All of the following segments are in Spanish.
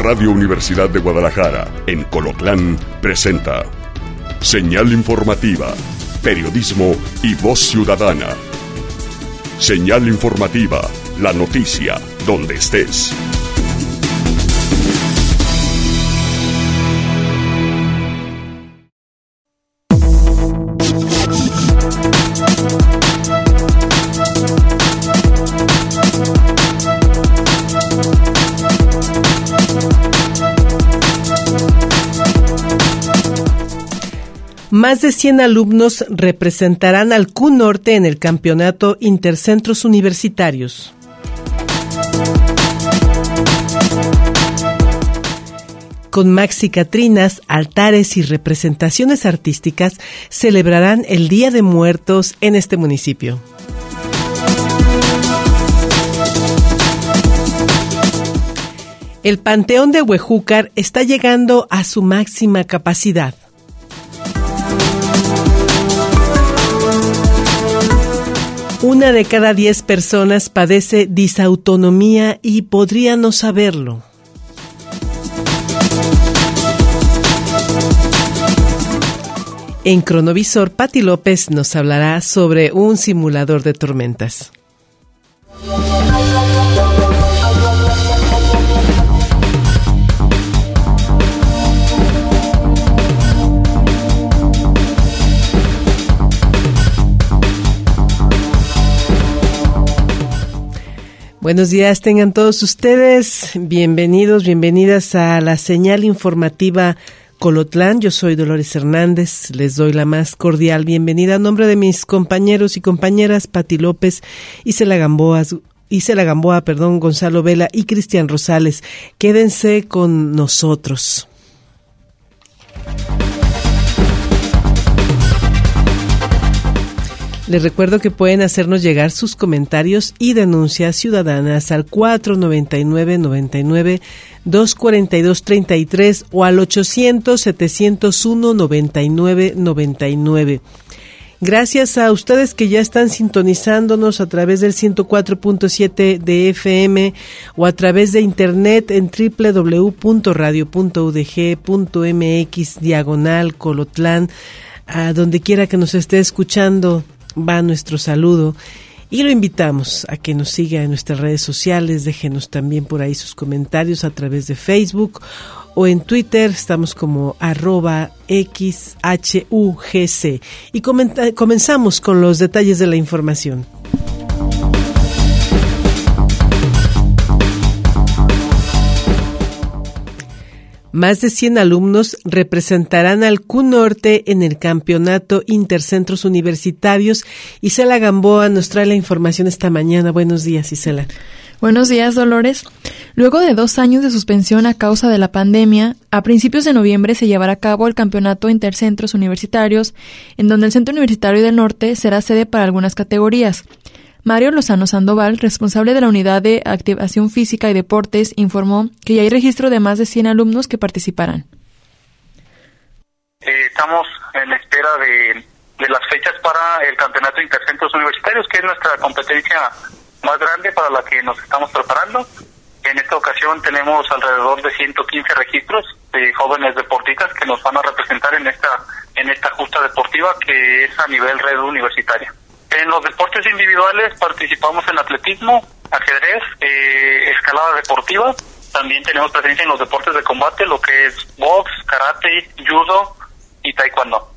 Radio Universidad de Guadalajara, en Colotlán, presenta Señal Informativa, periodismo y voz ciudadana. Señal Informativa, la noticia, donde estés. Más de 100 alumnos representarán al CU Norte en el Campeonato Intercentros Universitarios. Con maxicatrinas, altares y representaciones artísticas, celebrarán el Día de Muertos en este municipio. El Panteón de Huejúcar está llegando a su máxima capacidad. Una de cada 10 personas padece disautonomía y podría no saberlo. En Cronovisor, Pati López nos hablará sobre un simulador de tormentas. Buenos días, tengan todos ustedes bienvenidos, bienvenidas a la señal informativa Colotlán. Yo soy Dolores Hernández, les doy la más cordial bienvenida a nombre de mis compañeros y compañeras Pati López, Isela Gamboa, Gonzalo Vela y Cristian Rosales. Quédense con nosotros. Les recuerdo que pueden hacernos llegar sus comentarios y denuncias ciudadanas al 499-99-242-33 o al 800-701-9999. Gracias a ustedes que ya están sintonizándonos a través del 104.7 de FM o a través de internet en www.radio.udg.mx/Colotlán, a donde quiera que nos esté escuchando. Va nuestro saludo y lo invitamos a que nos siga en nuestras redes sociales. Déjenos también por ahí sus comentarios a través de Facebook o en Twitter. Estamos como @XHUGC y comenzamos con los detalles de la información. Más de 100 alumnos representarán al CU Norte en el Campeonato Intercentros Universitarios. Isela Gamboa nos trae la información esta mañana. Buenos días, Isela. Buenos días, Dolores. Luego de 2 años de suspensión a causa de la pandemia, a principios de noviembre se llevará a cabo el Campeonato Intercentros Universitarios, en donde el Centro Universitario del Norte será sede para algunas categorías. Mario Lozano Sandoval, responsable de la Unidad de Activación Física y Deportes, informó que ya hay registro de más de 100 alumnos que participarán. Estamos en la espera de las fechas para el Campeonato Intercentros Universitarios, que es nuestra competencia más grande para la que nos estamos preparando. En esta ocasión tenemos alrededor de 115 registros de jóvenes deportistas que nos van a representar en esta justa deportiva que es a nivel red universitaria. En los deportes individuales participamos en atletismo, ajedrez, escalada deportiva. También tenemos presencia en los deportes de combate, lo que es box, karate, judo y taekwondo.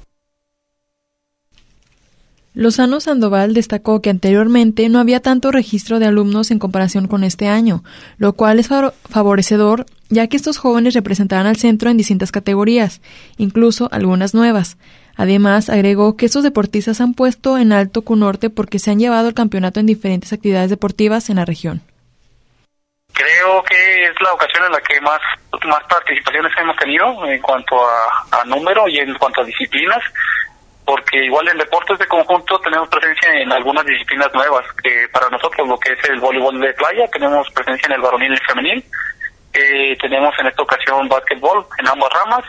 Lozano Sandoval destacó que anteriormente no había tanto registro de alumnos en comparación con este año, lo cual es favorecedor, ya que estos jóvenes representarán al centro en distintas categorías, incluso algunas nuevas. Además, agregó que estos deportistas han puesto en alto CU Norte porque se han llevado el campeonato en diferentes actividades deportivas en la región. Creo que es la ocasión en la que más participaciones hemos tenido en cuanto a número y en cuanto a disciplinas, porque igual en deportes de conjunto tenemos presencia en algunas disciplinas nuevas, que para nosotros lo que es el voleibol de playa, tenemos presencia en el varonil y el femenil, tenemos en esta ocasión básquetbol en ambas ramas,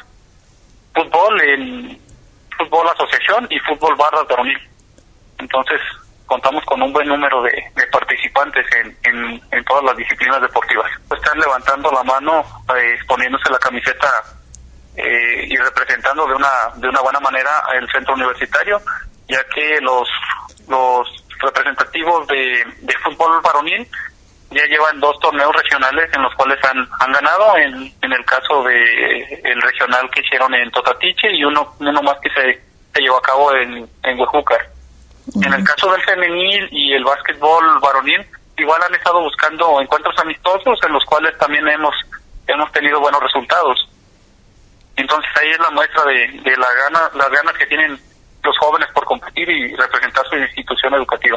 fútbol asociación y fútbol barras varonil. Entonces, contamos con un buen número de participantes en todas las disciplinas deportivas. Están levantando la mano, poniéndose la camiseta y representando de una buena manera el centro universitario, ya que los representativos de fútbol varonil ya llevan 2 torneos regionales en los cuales han ganado, en el caso de el regional que hicieron en Totatiche y uno más que se llevó a cabo en Huejúcar. Uh-huh. En el caso del femenil y el básquetbol varonil, igual han estado buscando encuentros amistosos en los cuales también hemos tenido buenos resultados. Entonces ahí es la muestra de las ganas que tienen los jóvenes por competir y representar su institución educativa.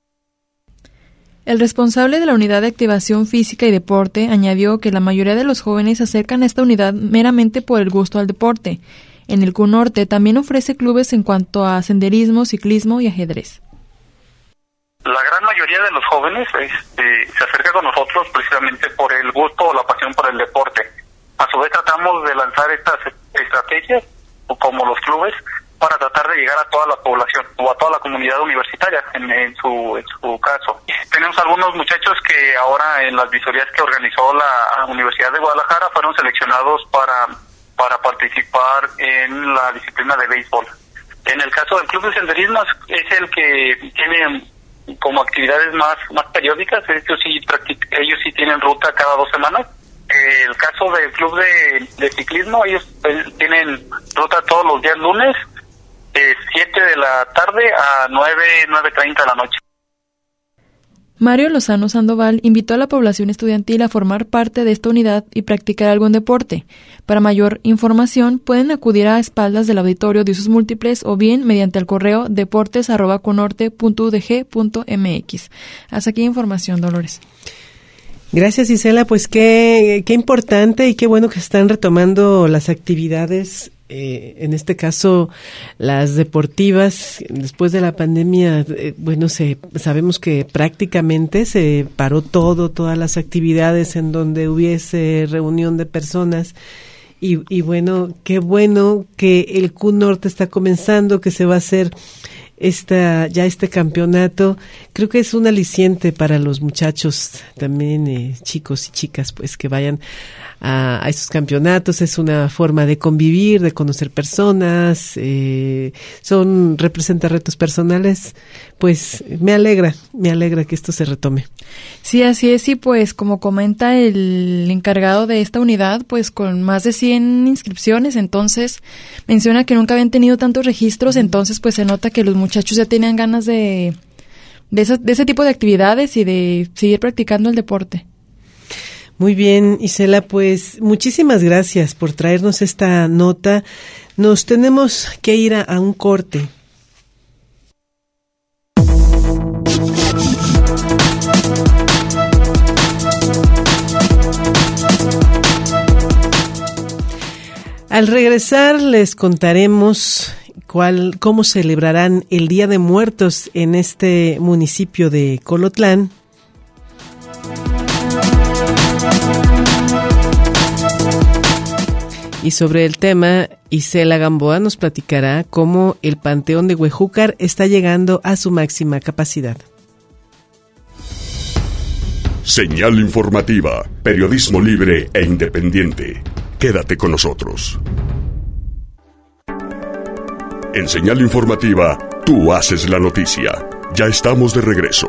El responsable de la Unidad de Activación Física y Deporte añadió que la mayoría de los jóvenes se acercan a esta unidad meramente por el gusto al deporte. En el CUNorte también ofrece clubes en cuanto a senderismo, ciclismo y ajedrez. La gran mayoría de los jóvenes se acerca con nosotros precisamente por el gusto o la pasión por el deporte. A su vez tratamos de lanzar estas estrategias, como los clubes, para tratar de llegar a toda la población o a toda la comunidad universitaria en su caso. Tenemos algunos muchachos que ahora en las visorías que organizó la Universidad de Guadalajara fueron seleccionados para participar en la disciplina de béisbol. En el caso del club de senderismo es el que tiene como actividades más periódicas. Ellos sí tienen ruta cada 2 semanas. El caso del club de ciclismo, ellos tienen ruta todos los días lunes, de 7 de la tarde a 9:30 de la noche. Mario Lozano Sandoval invitó a la población estudiantil a formar parte de esta unidad y practicar algún deporte. Para mayor información, pueden acudir a espaldas del auditorio de usos múltiples o bien mediante el correo deportes@cunorte.udg.mx. Hasta aquí información, Dolores. Gracias, Isela. Pues qué importante y qué bueno que están retomando las actividades, en este caso las deportivas. Después de la pandemia, sabemos que prácticamente se paró todas las actividades en donde hubiese reunión de personas. Y bueno, qué bueno que el CUNorte está comenzando, que se va a hacer este campeonato. Creo que es un aliciente para los muchachos también, chicos y chicas, pues que vayan a esos campeonatos. Es una forma de convivir, de conocer personas, representa retos personales. Pues me alegra que esto se retome. Sí, así es, y pues como comenta el encargado de esta unidad, pues con más de 100 inscripciones, entonces menciona que nunca habían tenido tantos registros, entonces pues se nota que los muchachos ya tenían ganas de ese tipo de actividades y de seguir practicando el deporte. Muy bien, Isela, pues muchísimas gracias por traernos esta nota. Nos tenemos que ir a un corte. Al regresar les contaremos cómo celebrarán el Día de Muertos en este municipio de Colotlán. Y sobre el tema, Isela Gamboa nos platicará cómo el Panteón de Huejúcar está llegando a su máxima capacidad. Señal informativa, periodismo libre e independiente. Quédate con nosotros. En Señal informativa, tú haces la noticia. Ya estamos de regreso.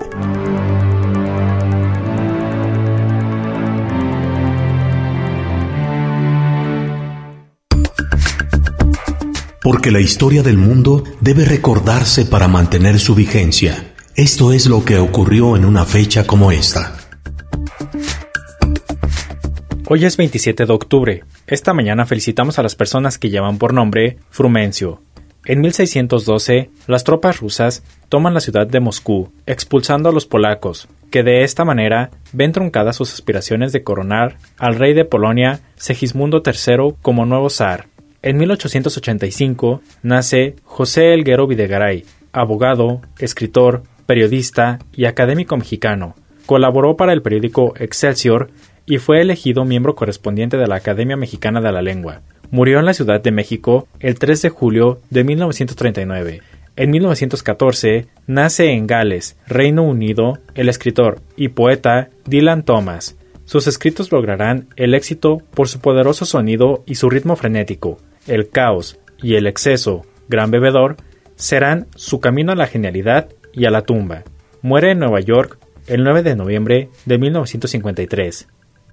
Porque la historia del mundo debe recordarse para mantener su vigencia. Esto es lo que ocurrió en una fecha como esta. Hoy es 27 de octubre. Esta mañana felicitamos a las personas que llevan por nombre Frumencio. En 1612, las tropas rusas toman la ciudad de Moscú, expulsando a los polacos, que de esta manera ven truncadas sus aspiraciones de coronar al rey de Polonia, Segismundo III, como nuevo zar. En 1885 nace José Elguero Videgaray, abogado, escritor, periodista y académico mexicano. Colaboró para el periódico Excelsior y fue elegido miembro correspondiente de la Academia Mexicana de la Lengua. Murió en la Ciudad de México el 3 de julio de 1939. En 1914 nace en Gales, Reino Unido, el escritor y poeta Dylan Thomas. Sus escritos lograrán el éxito por su poderoso sonido y su ritmo frenético. El caos y el exceso, gran bebedor, serán su camino a la genialidad y a la tumba. Muere en Nueva York el 9 de noviembre de 1953.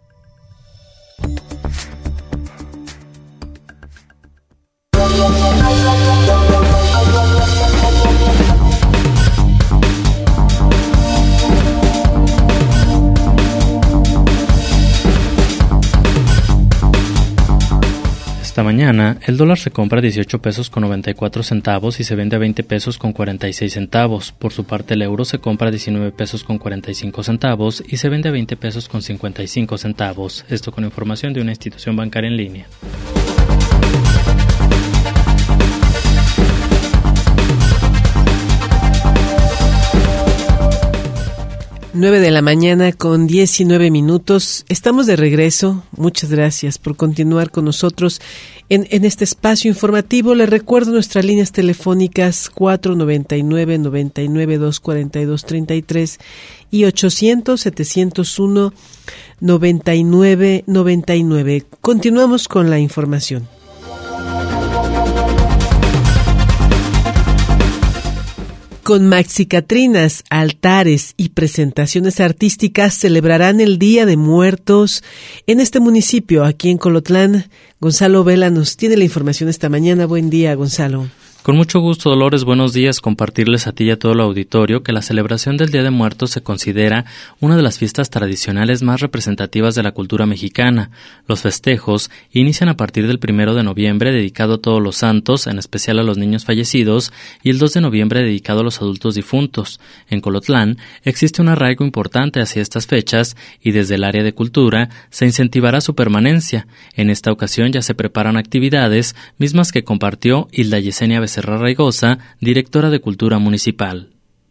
Esta mañana, el dólar se compra a 18 pesos con 94 centavos y se vende a 20 pesos con 46 centavos. Por su parte, el euro se compra a 19 pesos con 45 centavos y se vende a 20 pesos con 55 centavos. Esto con información de una institución bancaria en línea. Nueve de la mañana con 19 minutos. Estamos de regreso. Muchas gracias por continuar con nosotros en este espacio informativo. Les recuerdo nuestras líneas telefónicas 499-99-242-33 y 800-701-9999. Continuamos con la información. Con maxicatrinas, altares y presentaciones artísticas celebrarán el Día de Muertos en este municipio, aquí en Colotlán. Gonzalo Vela nos tiene la información esta mañana. Buen día, Gonzalo. Con mucho gusto, Dolores, buenos días. Compartirles a ti y a todo el auditorio que la celebración del Día de Muertos se considera una de las fiestas tradicionales más representativas de la cultura mexicana. Los festejos inician a partir del 1 de noviembre, dedicado a todos los santos, en especial a los niños fallecidos, y el 2 de noviembre, dedicado a los adultos difuntos. En Colotlán existe un arraigo importante hacia estas fechas y desde el área de cultura se incentivará su permanencia. En esta ocasión ya se preparan actividades, mismas que compartió Hilda Yesenia Becerra Raigosa, directora de Cultura Municipal.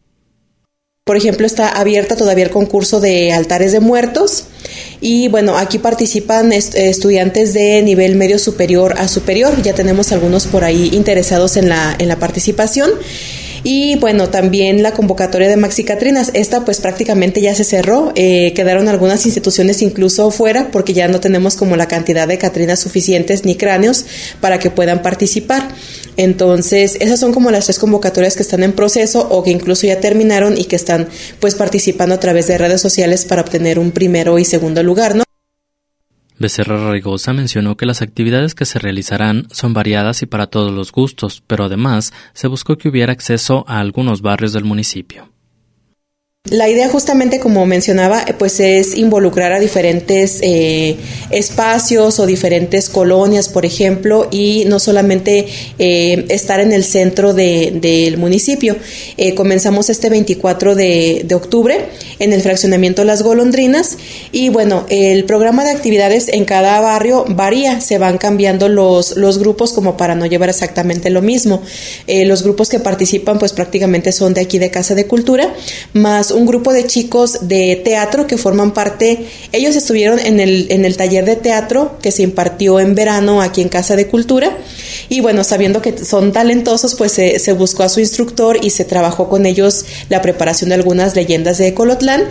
Por ejemplo, está abierta todavía el concurso de altares de muertos y bueno, aquí participan estudiantes de nivel medio superior a superior. Ya tenemos algunos por ahí interesados en la participación. Y bueno, también la convocatoria de maxicatrinas, esta pues prácticamente ya se cerró, quedaron algunas instituciones incluso fuera porque ya no tenemos como la cantidad de catrinas suficientes ni cráneos para que puedan participar. Entonces, esas son como las 3 convocatorias que están en proceso o que incluso ya terminaron y que están pues participando a través de redes sociales para obtener un primero y segundo lugar, ¿no? Becerra Raigosa mencionó que las actividades que se realizarán son variadas y para todos los gustos, pero además se buscó que hubiera acceso a algunos barrios del municipio. La idea justamente, como mencionaba, pues es involucrar a diferentes espacios o diferentes colonias, por ejemplo, y no solamente estar en el centro del municipio. Comenzamos este 24 de octubre en el fraccionamiento Las Golondrinas y bueno, el programa de actividades en cada barrio varía, se van cambiando los grupos como para no llevar exactamente lo mismo. Los grupos que participan pues prácticamente son de aquí de Casa de Cultura, más un grupo de chicos de teatro que forman parte. Ellos estuvieron en el taller de teatro que se impartió en verano aquí en Casa de Cultura y bueno, sabiendo que son talentosos pues se buscó a su instructor y se trabajó con ellos la preparación de algunas leyendas de Colotlán.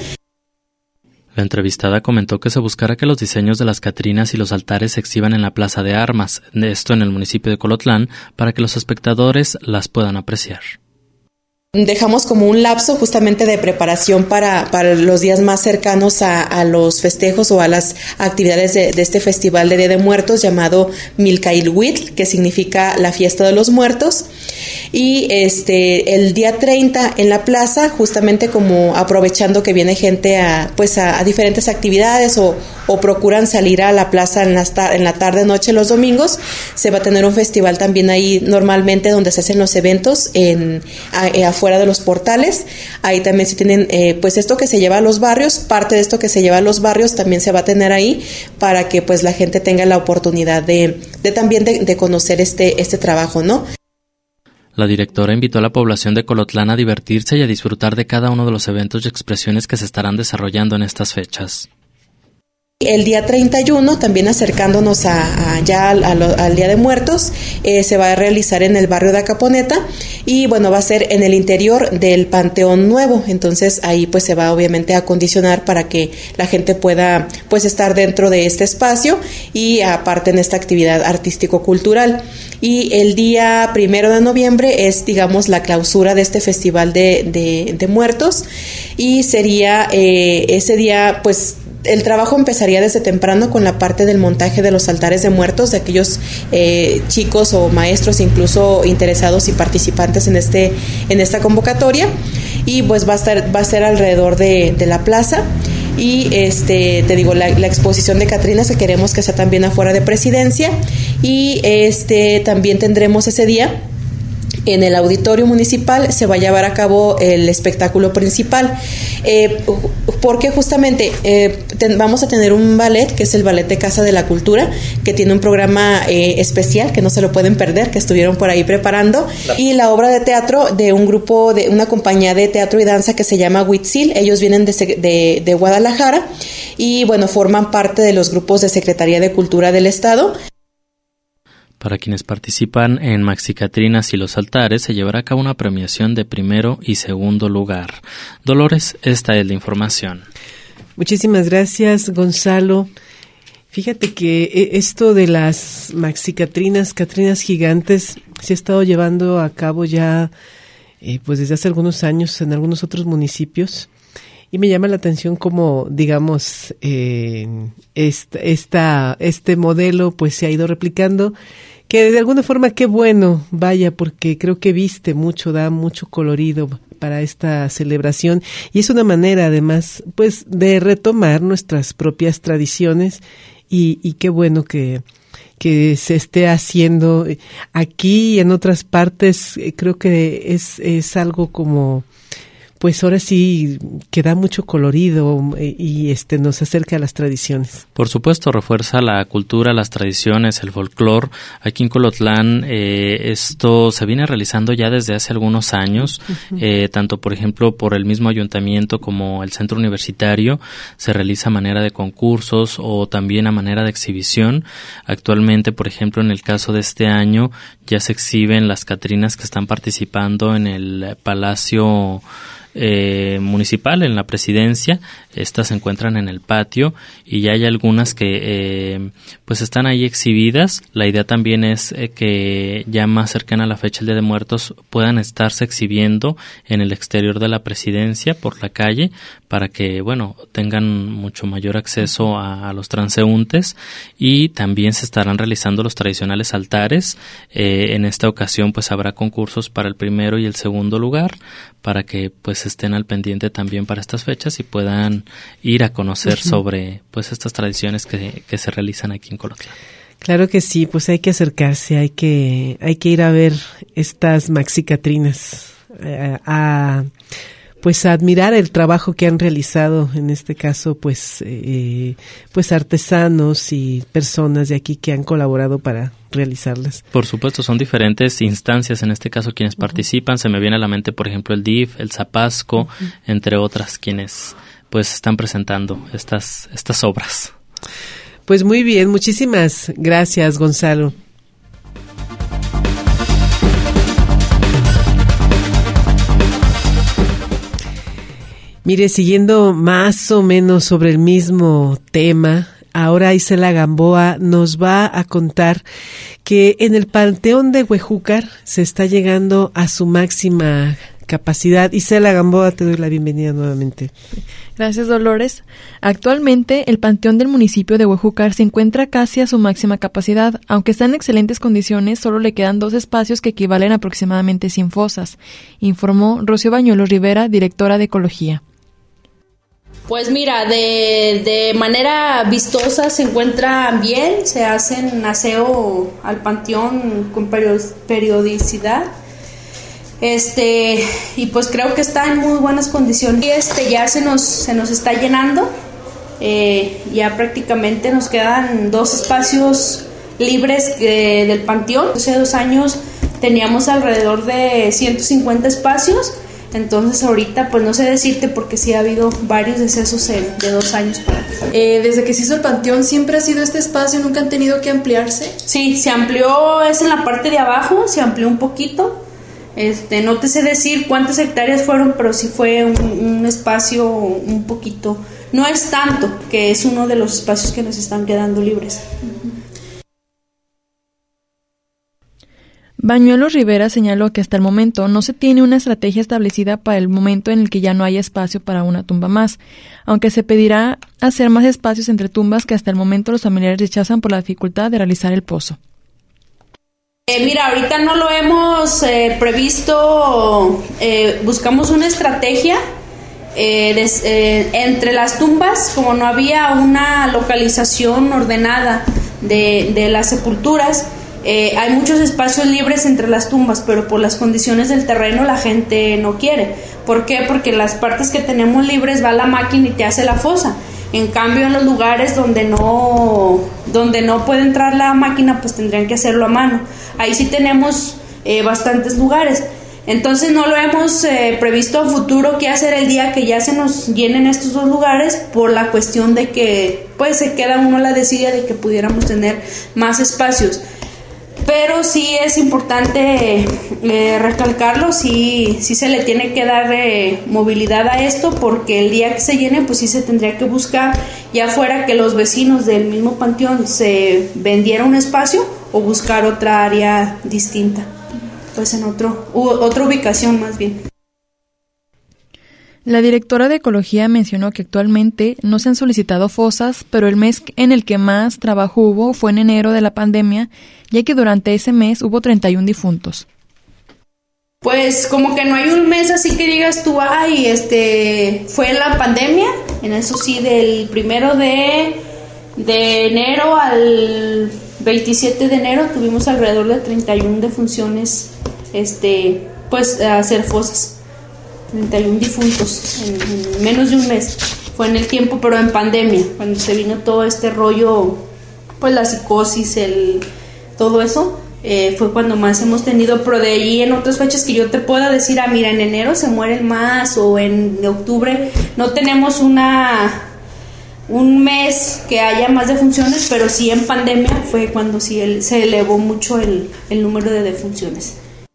La entrevistada comentó que se buscará que los diseños de las catrinas y los altares se exhiban en la Plaza de Armas, esto en el municipio de Colotlán, para que los espectadores las puedan apreciar. Dejamos como un lapso justamente de preparación para los días más cercanos a los festejos o a las actividades de este festival de Día de Muertos llamado Milcailhuitl, que significa la fiesta de los muertos. Y el día 30 en la plaza, justamente como aprovechando que viene gente a diferentes actividades o procuran salir a la plaza en la tarde noche los domingos, se va a tener un festival también ahí normalmente donde se hacen los eventos afuera de los portales. Ahí también se tienen pues esto que se lleva a los barrios, parte de esto que se lleva a los barrios también se va a tener ahí para que pues la gente tenga la oportunidad de también de conocer este trabajo, ¿no? La directora invitó a la población de Colotlán a divertirse y a disfrutar de cada uno de los eventos y expresiones que se estarán desarrollando en estas fechas. El día 31, también acercándonos ya al Día de Muertos, se va a realizar en el barrio de Acaponeta y bueno, va a ser en el interior del Panteón Nuevo. Entonces ahí pues se va obviamente a acondicionar para que la gente pueda pues estar dentro de este espacio y aparte en esta actividad artístico-cultural. Y el día 1 de noviembre es, digamos, la clausura de este Festival de Muertos y sería ese día pues el trabajo empezaría desde temprano con la parte del montaje de los altares de muertos de aquellos chicos o maestros incluso interesados y participantes en esta convocatoria, y pues va a ser alrededor de la plaza. Y te digo, la exposición de Catrinas que queremos que sea también afuera de Presidencia, y también tendremos ese día en el auditorio municipal se va a llevar a cabo el espectáculo principal, porque justamente vamos a tener un ballet, que es el Ballet de Casa de la Cultura, que tiene un programa especial que no se lo pueden perder, que estuvieron por ahí preparando, y la obra de teatro de un grupo, de una compañía de teatro y danza que se llama Huitzil. Ellos vienen de Guadalajara y bueno, forman parte de los grupos de Secretaría de Cultura del Estado. Para quienes participan en Maxicatrinas y los altares, se llevará a cabo una premiación de primero y segundo lugar. Dolores, esta es la información. Muchísimas gracias, Gonzalo. Fíjate que esto de las Maxicatrinas, Catrinas gigantes, se ha estado llevando a cabo ya pues desde hace algunos años en algunos otros municipios. Y me llama la atención cómo, digamos, este modelo pues se ha ido replicando, que de alguna forma qué bueno, vaya, porque creo que viste mucho, da mucho colorido para esta celebración, y es una manera además pues de retomar nuestras propias tradiciones, y qué bueno que se esté haciendo aquí y en otras partes. Creo que es algo como, pues ahora sí que da mucho colorido y nos acerca a las tradiciones. Por supuesto, refuerza la cultura, las tradiciones, el folclore. Aquí en Colotlán esto se viene realizando ya desde hace algunos años, tanto por ejemplo por el mismo ayuntamiento como el centro universitario, se realiza a manera de concursos o también a manera de exhibición. Actualmente, por ejemplo, en el caso de este año, ya se exhiben las Catrinas que están participando en el Palacio municipal, en la Presidencia. Estas se encuentran en el patio y ya hay algunas que pues están ahí exhibidas. La idea también es que ya más cercana a la fecha del Día de Muertos puedan estarse exhibiendo en el exterior de la Presidencia, por la calle, para que bueno tengan mucho mayor acceso a los transeúntes. Y también se estarán realizando los tradicionales altares. En esta ocasión pues habrá concursos para el primero y el segundo lugar, para que pues estén al pendiente también para estas fechas y puedan ir a conocer sobre pues estas tradiciones que se realizan aquí en Colotlán. Claro que sí, pues hay que acercarse, hay que ir a ver estas Maxicatrinas, pues a admirar el trabajo que han realizado, en este caso pues artesanos y personas de aquí que han colaborado para realizarlas. Por supuesto, son diferentes instancias, en este caso quienes participan. Se me viene a la mente, por ejemplo, el DIF, el Zapasco, entre otras, quienes pues están presentando estas obras. Pues muy bien, muchísimas gracias, Gonzalo. Mire, siguiendo más o menos sobre el mismo tema, ahora Isela Gamboa nos va a contar que en el Panteón de Huejúcar se está llegando a su máxima capacidad. Isela Gamboa, te doy la bienvenida nuevamente. Gracias, Dolores. Actualmente, el Panteón del municipio de Huejúcar se encuentra casi a su máxima capacidad. Aunque está en excelentes condiciones, solo le quedan 2 espacios que equivalen a aproximadamente 100 fosas, informó Rocío Bañuelos Rivera, directora de Ecología. Pues mira, de manera vistosa se encuentra bien, se hacen aseo al panteón con periodicidad. Y pues creo que está en muy buenas condiciones. Y ya se nos está llenando. Ya prácticamente nos quedan 2 espacios libres del panteón. Hace 2 años teníamos alrededor de 150 espacios. Entonces ahorita pues no sé decirte porque sí ha habido varios decesos de 2 años para acá. Desde que se hizo el panteón, ¿siempre ha sido este espacio? ¿Nunca han tenido que ampliarse? Sí, se amplió, es en la parte de abajo, se amplió un poquito. No te sé decir cuántas hectáreas fueron, pero sí fue un espacio un poquito. No es tanto, que es uno de los espacios que nos están quedando libres. Bañuelos Rivera señaló que hasta el momento no se tiene una estrategia establecida para el momento en el que ya no haya espacio para una tumba más, aunque se pedirá hacer más espacios entre tumbas que hasta el momento los familiares rechazan por la dificultad de realizar el pozo. Mira, ahorita no lo hemos previsto, buscamos una estrategia entre las tumbas, como no había una localización ordenada de las sepulturas. Hay muchos espacios libres entre las tumbas, pero por las condiciones del terreno la gente no quiere. ¿Por qué? Porque en las partes que tenemos libres va la máquina y te hace la fosa. En cambio, en los lugares donde no puede entrar la máquina, pues tendrían que hacerlo a mano. Ahí sí tenemos bastantes lugares. Entonces no lo hemos previsto a futuro qué hacer el día que ya se nos llenen estos 2 lugares, por la cuestión de que pues se queda uno a la desidia de que pudiéramos tener más espacios. Pero sí es importante recalcarlo, sí se le tiene que dar movilidad a esto, porque el día que se llene pues sí se tendría que buscar, ya fuera que los vecinos del mismo panteón se vendiera un espacio o buscar otra área distinta, pues en otra ubicación más bien. La directora de Ecología mencionó que actualmente no se han solicitado fosas, pero el mes en el que más trabajo hubo fue en enero de la pandemia, ya que durante ese mes hubo 31 difuntos. Pues como que no hay un mes así que digas tú, fue la pandemia, en eso sí, del 1 de enero al 27 de enero tuvimos alrededor de 31 defunciones, pues a hacer fosas. 31 difuntos en menos de un mes. Fue en el tiempo, pero en pandemia, cuando se vino todo este rollo, pues la psicosis, todo eso, fue cuando más hemos tenido. Pero de ahí en otras fechas que yo te pueda decir, mira, en enero se mueren más, o en octubre, no tenemos un mes que haya más defunciones, pero sí en pandemia fue cuando sí se elevó mucho el número de defunciones.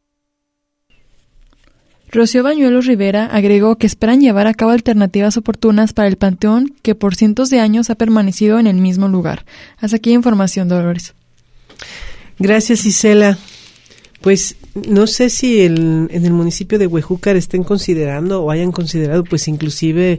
Rocío Bañuelos Rivera agregó que esperan llevar a cabo alternativas oportunas para el panteón que por cientos de años ha permanecido en el mismo lugar. Hasta aquí información, Dolores. Gracias, Isela. Pues no sé si en el municipio de Huejúcar estén considerando o hayan considerado, pues inclusive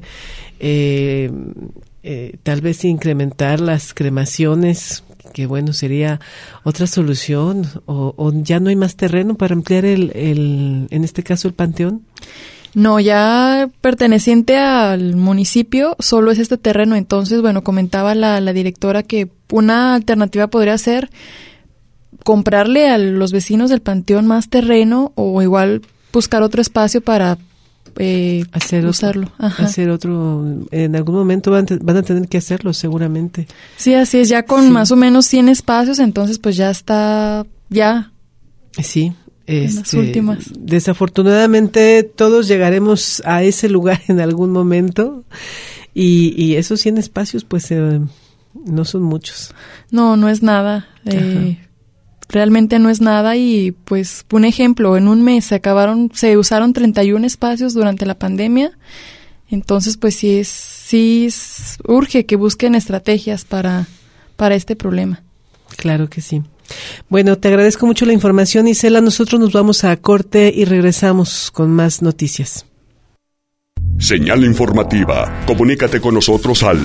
tal vez incrementar las cremaciones, que bueno, sería otra solución, o ya no hay más terreno para ampliar en este caso el panteón. No, ya perteneciente al municipio solo es este terreno. Entonces, bueno, comentaba la directora que una alternativa podría ser comprarle a los vecinos del panteón más terreno, o igual buscar otro espacio para usarlo. Hacer otro, en algún momento van a tener que hacerlo seguramente. Sí, así es, ya con más o menos 100 espacios, entonces pues ya está, Sí. Las últimas. Desafortunadamente todos llegaremos a ese lugar en algún momento, y esos 100 espacios pues no son muchos. No es nada. Realmente no es nada. Y pues un ejemplo, en un mes se usaron 31 espacios durante la pandemia. Entonces pues sí urge que busquen estrategias para este problema. Claro que sí. Bueno, te agradezco mucho la información, Isela. Nosotros nos vamos a corte y regresamos con más noticias. Señal informativa. Comunícate con nosotros al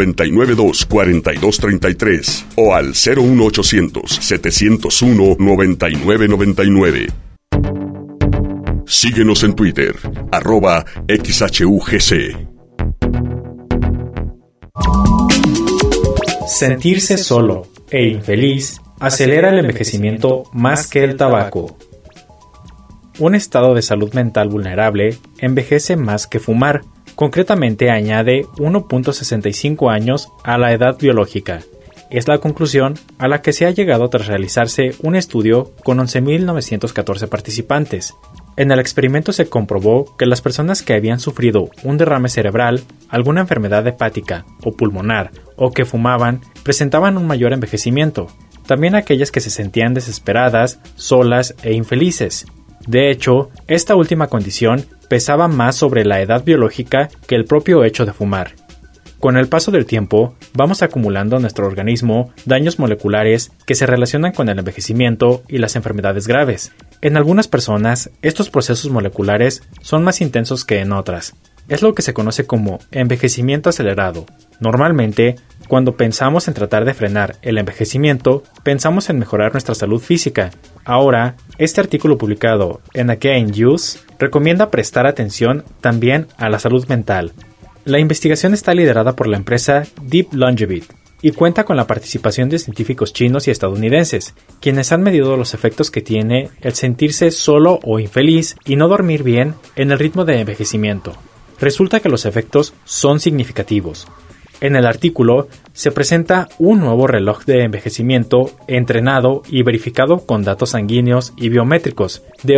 992-4233 o al 01800-701-9999. Síguenos en Twitter, @XHUGC. Sentirse solo e infeliz acelera el envejecimiento más que el tabaco. Un estado de salud mental vulnerable envejece más que fumar. Concretamente añade 1.65 años a la edad biológica. Es la conclusión a la que se ha llegado tras realizarse un estudio con 11.914 participantes. En el experimento se comprobó que las personas que habían sufrido un derrame cerebral, alguna enfermedad hepática o pulmonar o que fumaban presentaban un mayor envejecimiento. También aquellas que se sentían desesperadas, solas e infelices. De hecho, esta última condición pesaba más sobre la edad biológica que el propio hecho de fumar. Con el paso del tiempo, vamos acumulando en nuestro organismo daños moleculares que se relacionan con el envejecimiento y las enfermedades graves. En algunas personas, estos procesos moleculares son más intensos que en otras. Es lo que se conoce como envejecimiento acelerado. Normalmente, cuando pensamos en tratar de frenar el envejecimiento, pensamos en mejorar nuestra salud física. Ahora, este artículo publicado en Again Use recomienda prestar atención también a la salud mental. La investigación está liderada por la empresa Deep Longevity y cuenta con la participación de científicos chinos y estadounidenses, quienes han medido los efectos que tiene el sentirse solo o infeliz y no dormir bien en el ritmo de envejecimiento. Resulta que los efectos son significativos. En el artículo se presenta un nuevo reloj de envejecimiento entrenado y verificado con datos sanguíneos y biométricos de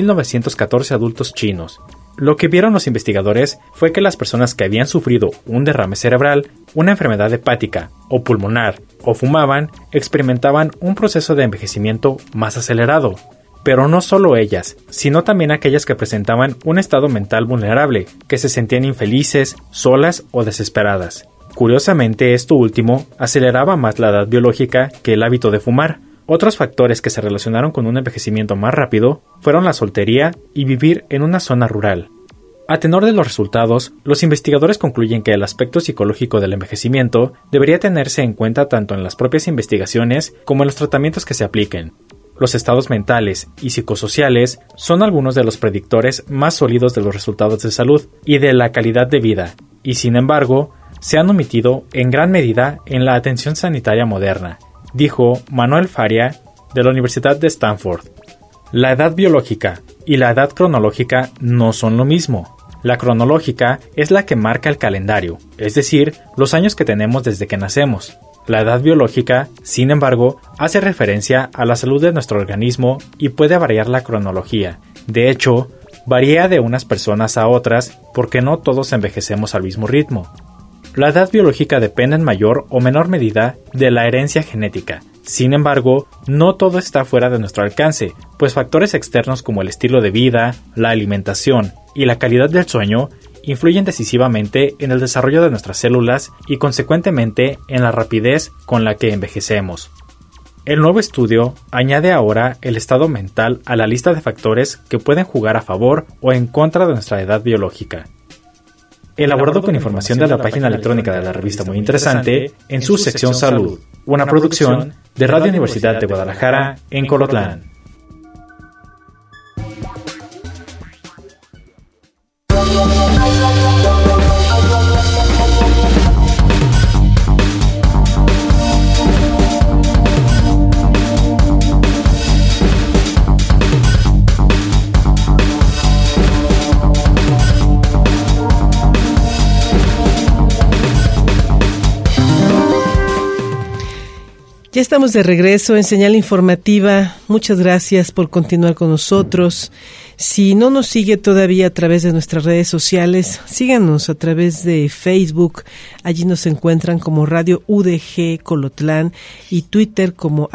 11.914 adultos chinos. Lo que vieron los investigadores fue que las personas que habían sufrido un derrame cerebral, una enfermedad hepática o pulmonar o fumaban experimentaban un proceso de envejecimiento más acelerado. Pero no solo ellas, sino también aquellas que presentaban un estado mental vulnerable, que se sentían infelices, solas o desesperadas. Curiosamente, esto último aceleraba más la edad biológica que el hábito de fumar. Otros factores que se relacionaron con un envejecimiento más rápido fueron la soltería y vivir en una zona rural. A tenor de los resultados, los investigadores concluyen que el aspecto psicológico del envejecimiento debería tenerse en cuenta tanto en las propias investigaciones como en los tratamientos que se apliquen. Los estados mentales y psicosociales son algunos de los predictores más sólidos de los resultados de salud y de la calidad de vida, y sin embargo, se han omitido en gran medida en la atención sanitaria moderna, dijo Manuel Faria de la Universidad de Stanford. La edad biológica y la edad cronológica no son lo mismo. La cronológica es la que marca el calendario, es decir, los años que tenemos desde que nacemos. La edad biológica, sin embargo, hace referencia a la salud de nuestro organismo y puede variar la cronología. De hecho, varía de unas personas a otras porque no todos envejecemos al mismo ritmo. La edad biológica depende en mayor o menor medida de la herencia genética. Sin embargo, no todo está fuera de nuestro alcance, pues factores externos como el estilo de vida, la alimentación y la calidad del sueño influyen decisivamente en el desarrollo de nuestras células y consecuentemente en la rapidez con la que envejecemos. El nuevo estudio añade ahora el estado mental a la lista de factores que pueden jugar a favor o en contra de nuestra edad biológica. Elaborado con información de la página electrónica de la revista Muy Interesante en su sección Salud, una producción de Radio Universidad de Guadalajara en Colotlán. Ya estamos de regreso en Señal Informativa. Muchas gracias por continuar con nosotros. Si no nos sigue todavía a través de nuestras redes sociales, síganos a través de Facebook. Allí nos encuentran como Radio UDG Colotlán y Twitter como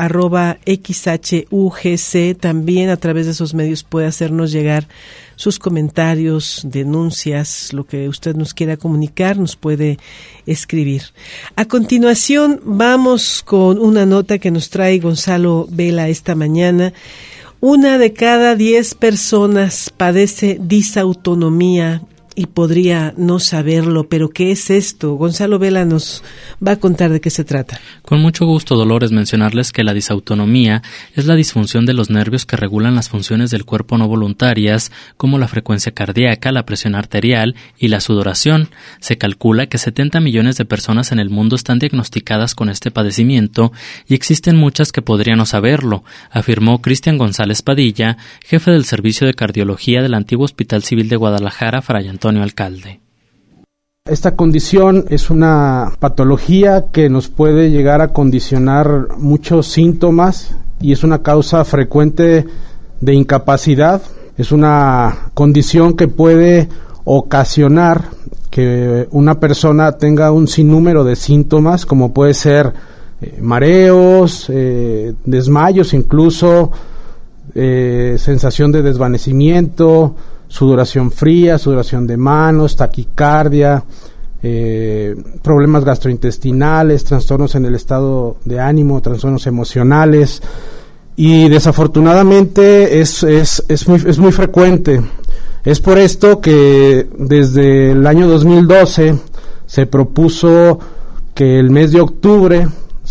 @XHUGC. También a través de esos medios puede hacernos llegar sus comentarios, denuncias, lo que usted nos quiera comunicar, nos puede escribir. A continuación, vamos con una nota que nos trae Gonzalo Vela esta mañana. 1 de cada 10 personas padece disautonomía y podría no saberlo, pero ¿qué es esto? Gonzalo Vela nos va a contar de qué se trata. Con mucho gusto, Dolores, mencionarles que la disautonomía es la disfunción de los nervios que regulan las funciones del cuerpo no voluntarias, como la frecuencia cardíaca, la presión arterial y la sudoración. Se calcula que 70 millones de personas en el mundo están diagnosticadas con este padecimiento y existen muchas que podrían no saberlo, afirmó Cristian González Padilla, jefe del Servicio de Cardiología del antiguo Hospital Civil de Guadalajara, Fray Antonio Alcalde. Esta condición es una patología que nos puede llegar a condicionar muchos síntomas y es una causa frecuente de incapacidad. Es una condición que puede ocasionar que una persona tenga un sinnúmero de síntomas, como puede ser mareos, desmayos incluso, sensación de desvanecimiento, sudoración fría, sudoración de manos, taquicardia, problemas gastrointestinales, trastornos en el estado de ánimo, trastornos emocionales, y desafortunadamente es muy frecuente. Es por esto que desde el año 2012 se propuso que el mes de octubre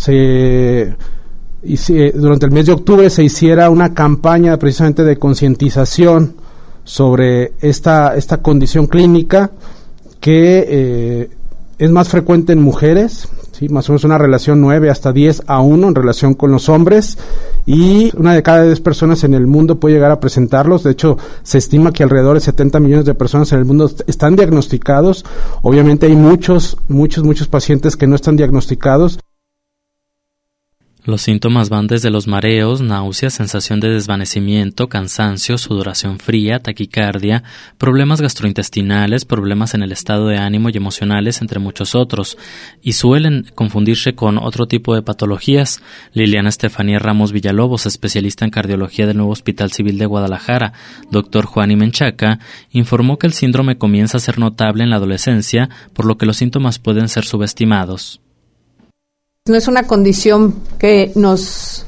durante el mes de octubre se hiciera una campaña precisamente de concientización sobre esta condición clínica que es más frecuente en mujeres, ¿sí? Más o menos una relación 9 hasta 10 a 1 en relación con los hombres, y 1 de cada 10 personas en el mundo puede llegar a presentarlos. De hecho, se estima que alrededor de 70 millones de personas en el mundo están diagnosticados. Obviamente hay muchos pacientes que no están diagnosticados. Los síntomas van desde los mareos, náuseas, sensación de desvanecimiento, cansancio, sudoración fría, taquicardia, problemas gastrointestinales, problemas en el estado de ánimo y emocionales, entre muchos otros, y suelen confundirse con otro tipo de patologías. Liliana Estefanía Ramos Villalobos, especialista en cardiología del Nuevo Hospital Civil de Guadalajara, doctor Juan Menchaca, informó que el síndrome comienza a ser notable en la adolescencia, por lo que los síntomas pueden ser subestimados. No es una condición que nos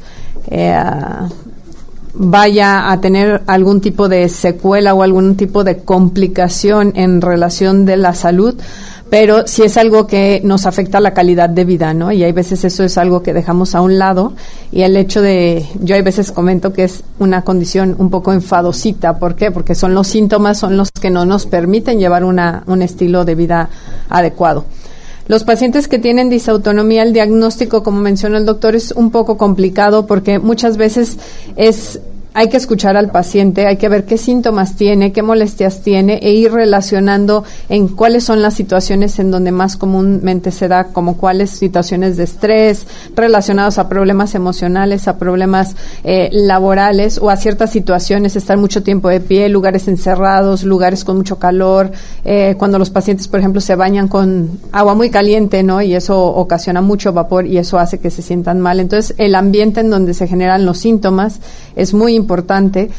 vaya a tener algún tipo de secuela o algún tipo de complicación en relación de la salud, pero sí es algo que nos afecta la calidad de vida, ¿no? Y hay veces eso es algo que dejamos a un lado, y el hecho de, yo hay veces comento que es una condición un poco enfadosita. ¿Por qué? Porque son los síntomas, son los que no nos permiten llevar un estilo de vida adecuado. Los pacientes que tienen disautonomía, el diagnóstico, como mencionó el doctor, es un poco complicado porque muchas veces hay que escuchar al paciente, hay que ver qué síntomas tiene, qué molestias tiene, e ir relacionando en cuáles son las situaciones en donde más comúnmente se da, como cuáles situaciones de estrés relacionados a problemas emocionales, a problemas laborales, o a ciertas situaciones, estar mucho tiempo de pie, lugares encerrados, lugares con mucho calor, cuando los pacientes, por ejemplo, se bañan con agua muy caliente, ¿no? Y eso ocasiona mucho vapor y eso hace que se sientan mal. Entonces, el ambiente en donde se generan los síntomas es muy importante.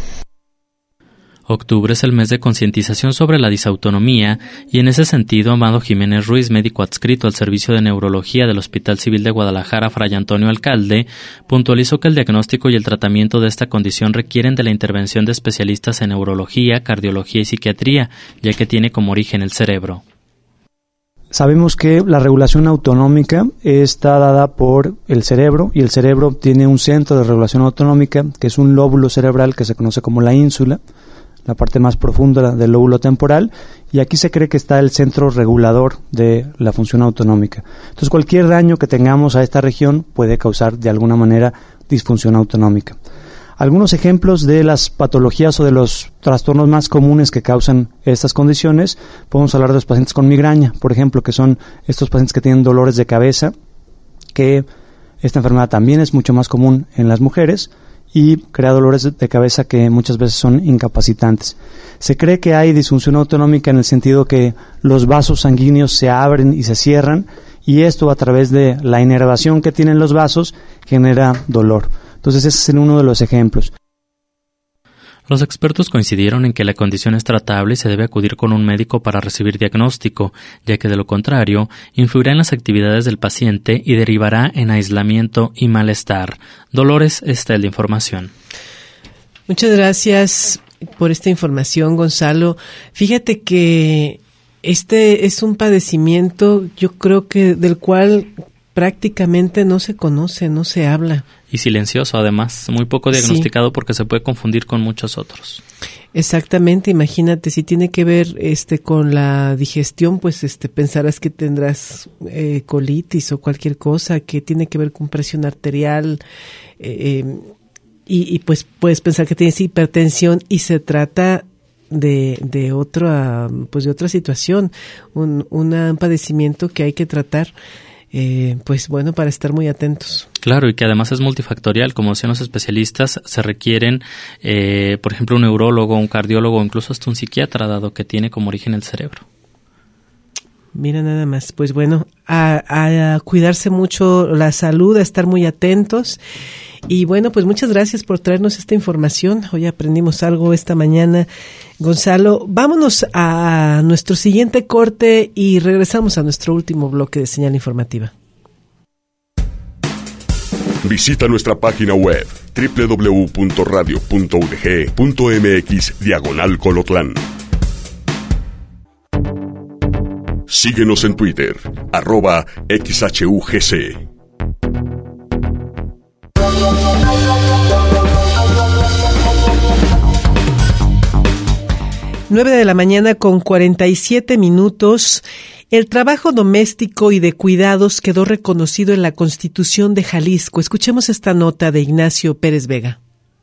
Octubre es el mes de concientización sobre la disautonomía, y en ese sentido, Amado Jiménez Ruiz, médico adscrito al Servicio de Neurología del Hospital Civil de Guadalajara, Fray Antonio Alcalde, puntualizó que el diagnóstico y el tratamiento de esta condición requieren de la intervención de especialistas en neurología, cardiología y psiquiatría, ya que tiene como origen el cerebro. Sabemos que la regulación autonómica está dada por el cerebro, y el cerebro tiene un centro de regulación autonómica que es un lóbulo cerebral que se conoce como la ínsula, la parte más profunda del lóbulo temporal, y aquí se cree que está el centro regulador de la función autonómica. Entonces, cualquier daño que tengamos a esta región puede causar de alguna manera disfunción autonómica. Algunos ejemplos de las patologías o de los trastornos más comunes que causan estas condiciones: podemos hablar de los pacientes con migraña, por ejemplo, que son estos pacientes que tienen dolores de cabeza, que esta enfermedad también es mucho más común en las mujeres y crea dolores de cabeza que muchas veces son incapacitantes. Se cree que hay disfunción autonómica en el sentido que los vasos sanguíneos se abren y se cierran, y esto, a través de la inervación que tienen los vasos, genera dolor. Entonces, ese es uno de los ejemplos. Los expertos coincidieron en que la condición es tratable y se debe acudir con un médico para recibir diagnóstico, ya que de lo contrario, influirá en las actividades del paciente y derivará en aislamiento y malestar. Dolores, esta es la información. Muchas gracias por esta información, Gonzalo. Fíjate que este es un padecimiento, yo creo que del cual prácticamente no se conoce, no se habla. Y silencioso, además, muy poco diagnosticado, sí, porque se puede confundir con muchos otros. Exactamente, imagínate, si tiene que ver con la digestión, pues pensarás que tendrás colitis o cualquier cosa que tiene que ver con presión arterial, y pues puedes pensar que tienes hipertensión y se trata de otra situación, un padecimiento que hay que tratar. pues bueno, para estar muy atentos. Claro, y que además es multifactorial, como decían los especialistas, se requieren, por ejemplo, un neurólogo, un cardiólogo, incluso hasta un psiquiatra, dado que tiene como origen el cerebro. Mira nada más, pues bueno, a cuidarse mucho la salud, a estar muy atentos. Y bueno, pues muchas gracias por traernos esta información. Hoy aprendimos algo esta mañana. Gonzalo, vámonos a nuestro siguiente corte y regresamos a nuestro último bloque de señal informativa. Visita nuestra página web www.radio.udg.mx/Colotlán. Síguenos en Twitter, @XHUGC. Nueve de la mañana con 47 minutos. El trabajo doméstico y de cuidados quedó reconocido en la Constitución de Jalisco. Escuchemos esta nota de Ignacio Pérez Vega.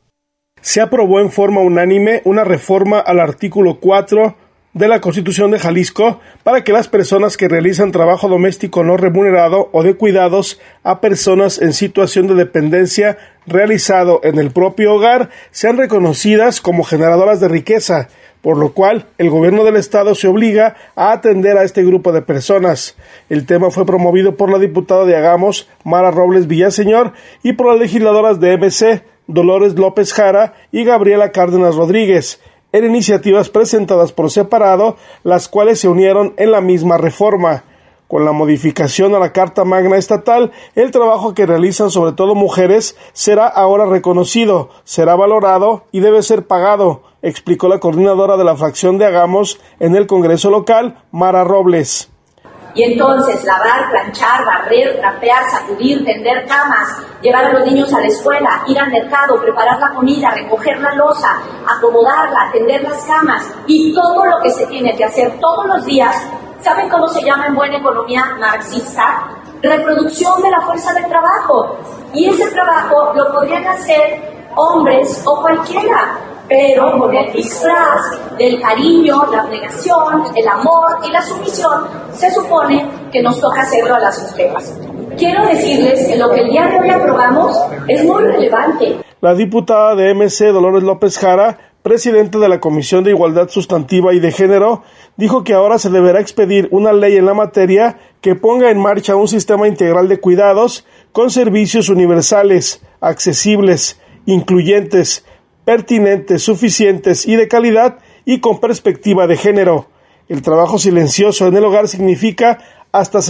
Se aprobó en forma unánime una reforma al artículo 4 de la Constitución de Jalisco para que las personas que realizan trabajo doméstico no remunerado o de cuidados a personas en situación de dependencia realizado en el propio hogar sean reconocidas como generadoras de riqueza, por lo cual el gobierno del estado se obliga a atender a este grupo de personas. El tema fue promovido por la diputada de Hagamos, Mara Robles Villaseñor, y por las legisladoras de MC, Dolores López Jara y Gabriela Cárdenas Rodríguez, en iniciativas presentadas por separado, las cuales se unieron en la misma reforma. Con la modificación a la Carta Magna Estatal, el trabajo que realizan sobre todo mujeres será ahora reconocido, será valorado y debe ser pagado, explicó la coordinadora de la fracción de Hagamos en el Congreso local, Mara Robles. Y entonces lavar, planchar, barrer, trapear, sacudir, tender camas, llevar a los niños a la escuela, ir al mercado, preparar la comida, recoger la loza, acomodarla, tender las camas y todo lo que se tiene que hacer todos los días. ¿Saben cómo se llama en buena economía marxista? Reproducción de la fuerza del trabajo. Y ese trabajo lo podrían hacer hombres o cualquiera, pero con el disfraz del cariño, la abnegación, el amor y la sumisión, se supone que nos toca hacerlo a las mujeres. Quiero decirles que lo que el día de hoy aprobamos es muy relevante. La diputada de MC, Dolores López Jara, presidente de la Comisión de Igualdad Sustantiva y de Género, dijo que ahora se deberá expedir una ley en la materia que ponga en marcha un sistema integral de cuidados con servicios universales, accesibles, incluyentes, pertinentes, suficientes y de calidad y con perspectiva de género. El trabajo silencioso en el hogar significa hasta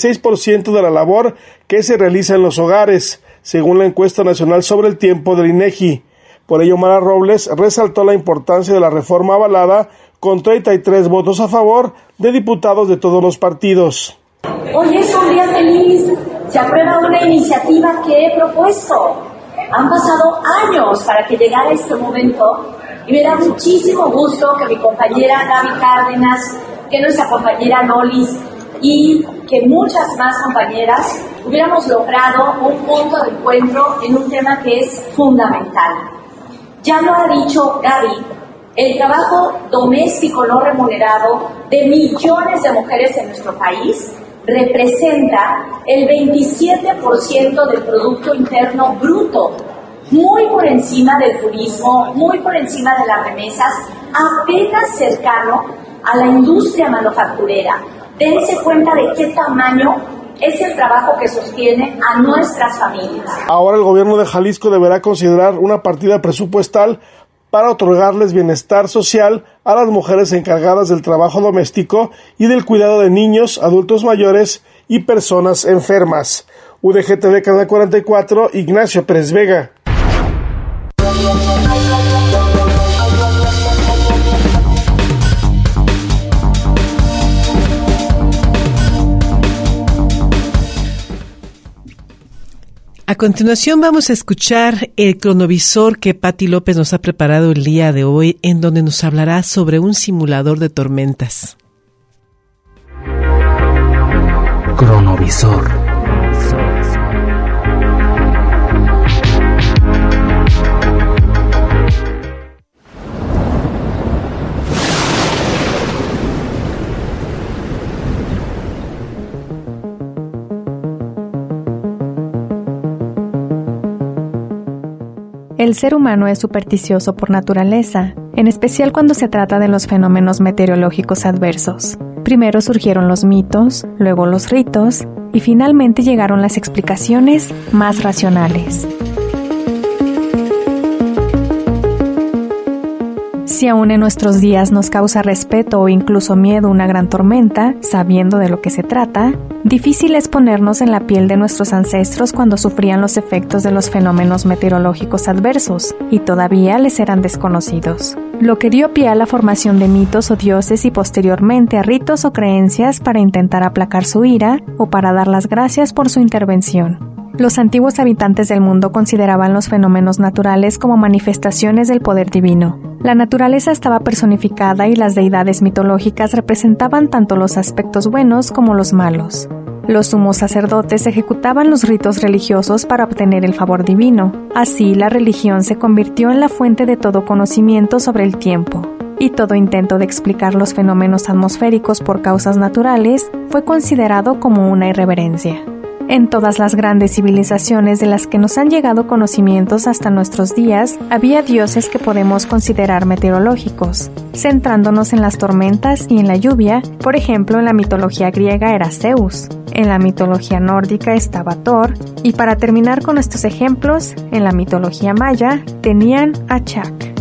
66% de la labor que se realiza en los hogares, según la encuesta nacional sobre el tiempo del INEGI. Por ello, Mara Robles resaltó la importancia de la reforma avalada con 33 votos a favor de diputados de todos los partidos. Hoy es un día feliz. Se aprueba una iniciativa que he propuesto. Han pasado años para que llegara este momento y me da muchísimo gusto que mi compañera Gaby Cárdenas, que nuestra compañera Nolis y que muchas más compañeras hubiéramos logrado un punto de encuentro en un tema que es fundamental. Ya lo ha dicho Gaby, el trabajo doméstico no remunerado de millones de mujeres en nuestro país representa el 27% del Producto Interno Bruto, muy por encima del turismo, muy por encima de las remesas, apenas cercano a la industria manufacturera. Dense cuenta de qué tamaño es el trabajo que sostiene a nuestras familias. Ahora el gobierno de Jalisco deberá considerar una partida presupuestal para otorgarles bienestar social a las mujeres encargadas del trabajo doméstico y del cuidado de niños, adultos mayores y personas enfermas. UDG-TV Canal 44, Ignacio Pérez Vega. A continuación vamos a escuchar el cronovisor que Pati López nos ha preparado el día de hoy, en donde nos hablará sobre un simulador de tormentas. Cronovisor. El ser humano es supersticioso por naturaleza, en especial cuando se trata de los fenómenos meteorológicos adversos. Primero surgieron los mitos, luego los ritos, y finalmente llegaron las explicaciones más racionales. Si aún en nuestros días nos causa respeto o incluso miedo una gran tormenta, sabiendo de lo que se trata, difícil es ponernos en la piel de nuestros ancestros cuando sufrían los efectos de los fenómenos meteorológicos adversos, y todavía les eran desconocidos. Lo que dio pie a la formación de mitos o dioses y posteriormente a ritos o creencias para intentar aplacar su ira o para dar las gracias por su intervención. Los antiguos habitantes del mundo consideraban los fenómenos naturales como manifestaciones del poder divino. La naturaleza estaba personificada y las deidades mitológicas representaban tanto los aspectos buenos como los malos. Los sumos sacerdotes ejecutaban los ritos religiosos para obtener el favor divino. Así, la religión se convirtió en la fuente de todo conocimiento sobre el tiempo. Y todo intento de explicar los fenómenos atmosféricos por causas naturales fue considerado como una irreverencia. En todas las grandes civilizaciones de las que nos han llegado conocimientos hasta nuestros días, había dioses que podemos considerar meteorológicos. Centrándonos en las tormentas y en la lluvia, por ejemplo, en la mitología griega era Zeus, en la mitología nórdica estaba Thor, y para terminar con estos ejemplos, en la mitología maya tenían a Chak.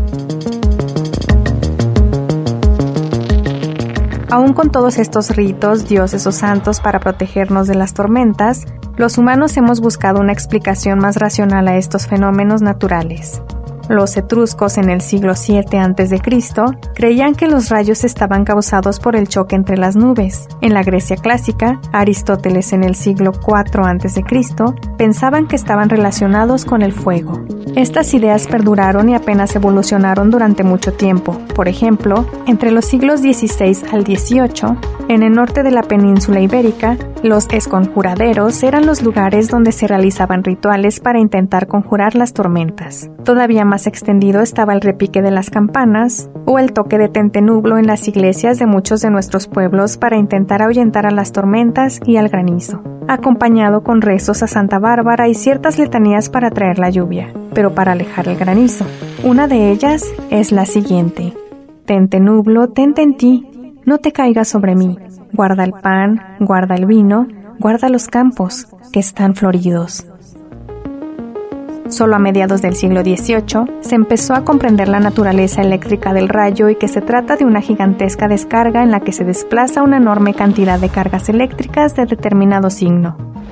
Aún con todos estos ritos, dioses o santos para protegernos de las tormentas, los humanos hemos buscado una explicación más racional a estos fenómenos naturales. Los etruscos en el siglo VII a.C. creían que los rayos estaban causados por el choque entre las nubes. En la Grecia clásica, Aristóteles en el siglo IV a.C. pensaban que estaban relacionados con el fuego. Estas ideas perduraron y apenas evolucionaron durante mucho tiempo. Por ejemplo, entre los siglos XVI al XVIII, en el norte de la península ibérica, los esconjuraderos eran los lugares donde se realizaban rituales para intentar conjurar las tormentas. Todavía más extendido estaba el repique de las campanas o el toque de tentenublo en las iglesias de muchos de nuestros pueblos para intentar ahuyentar a las tormentas y al granizo, acompañado con rezos a Santa Bárbara y ciertas letanías para traer la lluvia, pero para alejar el granizo. Una de ellas es la siguiente: tentenublo, tente en ti, no te caigas sobre mí, guarda el pan, guarda el vino, guarda los campos, que están floridos. Solo a mediados del siglo XVIII se empezó a comprender la naturaleza eléctrica del rayo y que se trata de una gigantesca descarga en la que se desplaza una enorme cantidad de cargas eléctricas de determinado signo.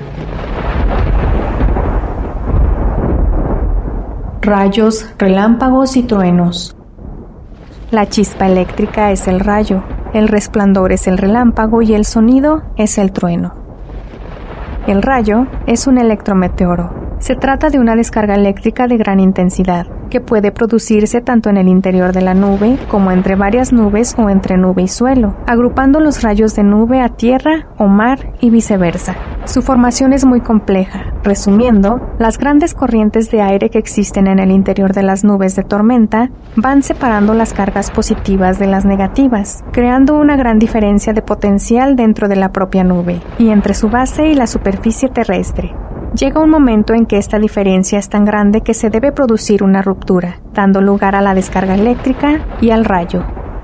Rayos, relámpagos y truenos. La chispa eléctrica es el rayo, el resplandor es el relámpago y el sonido es el trueno. El rayo es un electrometeoro. Se trata de una descarga eléctrica de gran intensidad, que puede producirse tanto en el interior de la nube como entre varias nubes o entre nube y suelo, agrupando los rayos de nube a tierra o mar y viceversa. Su formación es muy compleja. Resumiendo, las grandes corrientes de aire que existen en el interior de las nubes de tormenta van separando las cargas positivas de las negativas, creando una gran diferencia de potencial dentro de la propia nube y entre su base y la superficie terrestre. Llega un momento en que esta diferencia es tan grande que se debe producir una ruptura, dando lugar a la descarga eléctrica y al rayo.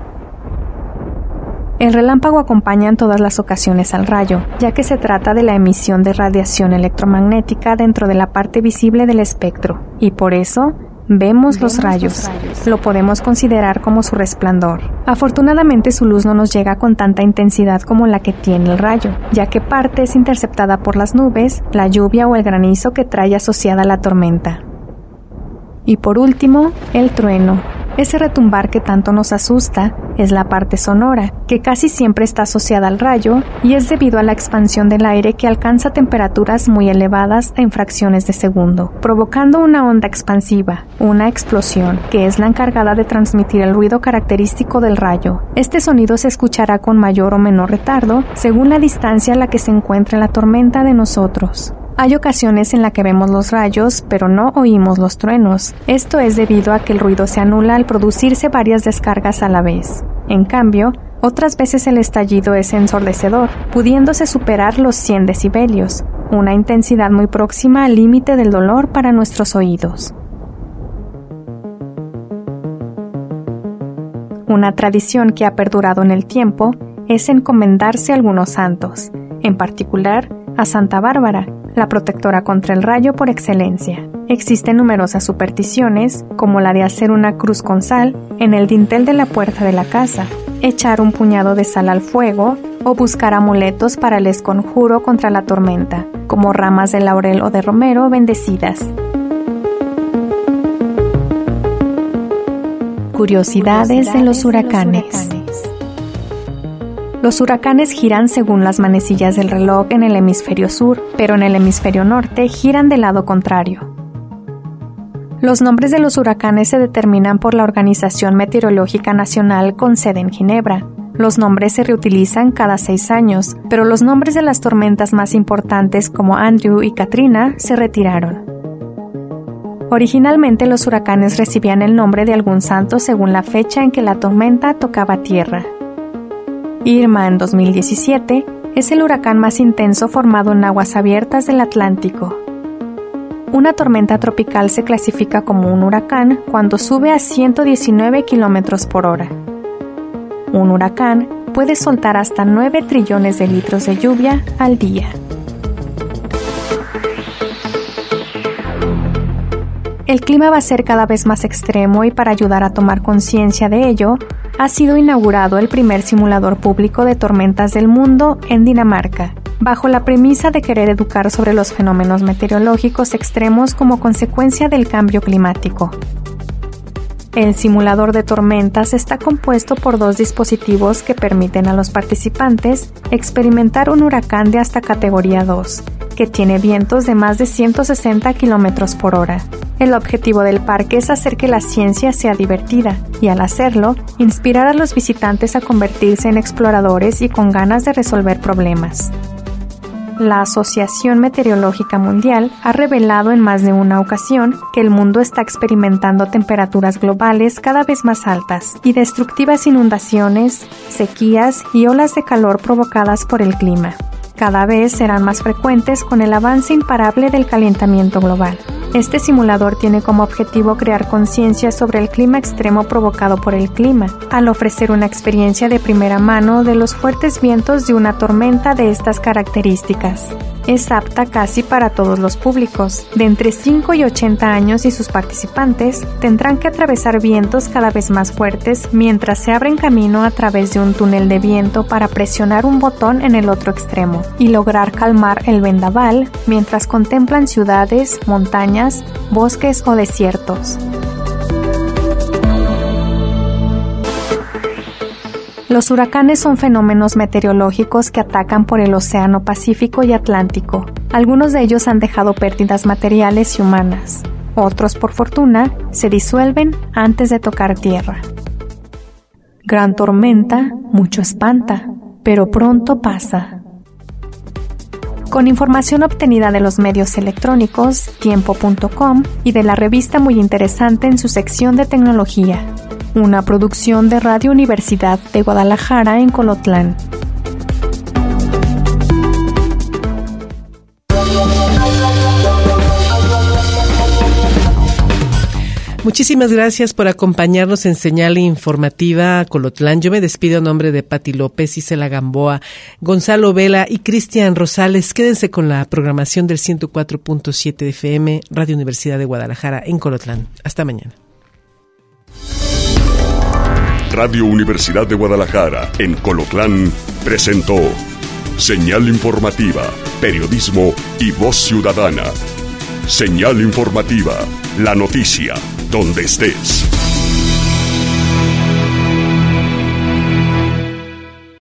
El relámpago acompaña en todas las ocasiones al rayo, ya que se trata de la emisión de radiación electromagnética dentro de la parte visible del espectro, y por eso vemos los rayos. Lo podemos considerar como su resplandor. Afortunadamente su luz no nos llega con tanta intensidad como la que tiene el rayo, ya que parte es interceptada por las nubes, la lluvia o el granizo que trae asociada la tormenta. Y por último, el trueno. Ese retumbar que tanto nos asusta es la parte sonora, que casi siempre está asociada al rayo y es debido a la expansión del aire que alcanza temperaturas muy elevadas en fracciones de segundo, provocando una onda expansiva, una explosión, que es la encargada de transmitir el ruido característico del rayo. Este sonido se escuchará con mayor o menor retardo según la distancia a la que se encuentre la tormenta de nosotros. Hay ocasiones en las que vemos los rayos, pero no oímos los truenos. Esto es debido a que el ruido se anula al producirse varias descargas a la vez. En cambio, otras veces el estallido es ensordecedor, pudiéndose superar los 100 decibelios, una intensidad muy próxima al límite del dolor para nuestros oídos. Una tradición que ha perdurado en el tiempo es encomendarse a algunos santos, en particular a Santa Bárbara, la protectora contra el rayo por excelencia. Existen numerosas supersticiones, como la de hacer una cruz con sal en el dintel de la puerta de la casa, echar un puñado de sal al fuego o buscar amuletos para el conjuro contra la tormenta, como ramas de laurel o de romero bendecidas. Curiosidades de los huracanes. Los huracanes giran según las manecillas del reloj en el hemisferio sur, pero en el hemisferio norte giran del lado contrario. Los nombres de los huracanes se determinan por la Organización Meteorológica Nacional con sede en Ginebra. Los nombres se reutilizan cada 6 años, pero los nombres de las tormentas más importantes como Andrew y Katrina se retiraron. Originalmente los huracanes recibían el nombre de algún santo según la fecha en que la tormenta tocaba tierra. Irma en 2017 es el huracán más intenso formado en aguas abiertas del Atlántico. Una tormenta tropical se clasifica como un huracán cuando sube a 119 km por hora. Un huracán puede soltar hasta 9 trillones de litros de lluvia al día. El clima va a ser cada vez más extremo y para ayudar a tomar conciencia de ello, ha sido inaugurado el primer simulador público de tormentas del mundo en Dinamarca, bajo la premisa de querer educar sobre los fenómenos meteorológicos extremos como consecuencia del cambio climático. El simulador de tormentas está compuesto por 2 dispositivos que permiten a los participantes experimentar un huracán de hasta categoría 2, que tiene vientos de más de 160 km por hora. El objetivo del parque es hacer que la ciencia sea divertida y, al hacerlo, inspirar a los visitantes a convertirse en exploradores y con ganas de resolver problemas. La Asociación Meteorológica Mundial ha revelado en más de una ocasión que el mundo está experimentando temperaturas globales cada vez más altas y destructivas inundaciones, sequías y olas de calor provocadas por el clima. Cada vez serán más frecuentes con el avance imparable del calentamiento global. Este simulador tiene como objetivo crear conciencia sobre el clima extremo provocado por el clima, al ofrecer una experiencia de primera mano de los fuertes vientos de una tormenta de estas características. Es apta casi para todos los públicos, de entre 5 y 80 años, y sus participantes tendrán que atravesar vientos cada vez más fuertes mientras se abren camino a través de un túnel de viento para presionar un botón en el otro extremo y lograr calmar el vendaval mientras contemplan ciudades, montañas, bosques o desiertos. Los huracanes son fenómenos meteorológicos que atacan por el Océano Pacífico y Atlántico. Algunos de ellos han dejado pérdidas materiales y humanas. Otros, por fortuna, se disuelven antes de tocar tierra. Gran tormenta, mucho espanta, pero pronto pasa. Con información obtenida de los medios electrónicos, tiempo.com y de la revista Muy Interesante en su sección de tecnología. Una producción de Radio Universidad de Guadalajara en Colotlán. Muchísimas gracias por acompañarnos en Señal Informativa Colotlán. Yo me despido a nombre de Pati López, Isela Gamboa, Gonzalo Vela y Cristian Rosales. Quédense con la programación del 104.7 de FM, Radio Universidad de Guadalajara en Colotlán. Hasta mañana. Radio Universidad de Guadalajara en Colotlán presentó Señal Informativa, Periodismo y Voz Ciudadana. Señal Informativa, la noticia, donde estés.